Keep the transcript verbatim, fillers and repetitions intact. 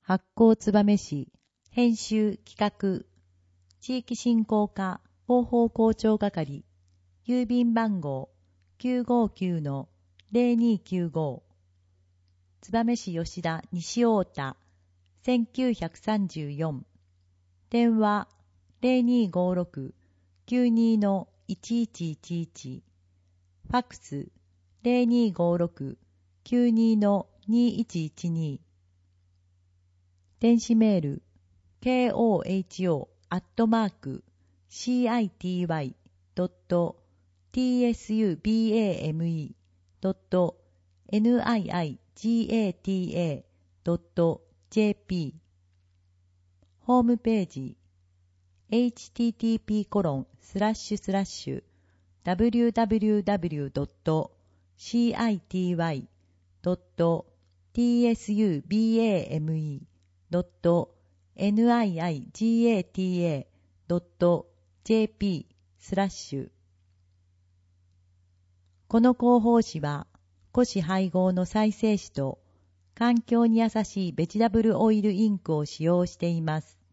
発行燕市、編集企画、地域振興課広報広聴係、郵便番号 きゅうごきゅうのゼロにきゅうご、燕市吉田西太田せんきゅうひゃくさんじゅうよん、電話ゼロにごろく きゅうにのいちいちいちいち、ファックスゼロにごろく きゅうにのにいちいちに、電子メール ケーオーエイチオー アットマーク シーアイティーワイ ドット ティーエスユービーエーエムイー ドット ニーガタ ドット ジェーピー、 ホームページ エイチティーティーピーコロンスラッシュスラッシュダブリューダブリューダブリュードットシーアイティーワイドットティーエスユービーエーエムイー ドット ニーガタ ドット ジェーピー スラッシュ。この広報誌は古紙配合の再生紙と環境に優しいベジタブルオイルインクを使用しています。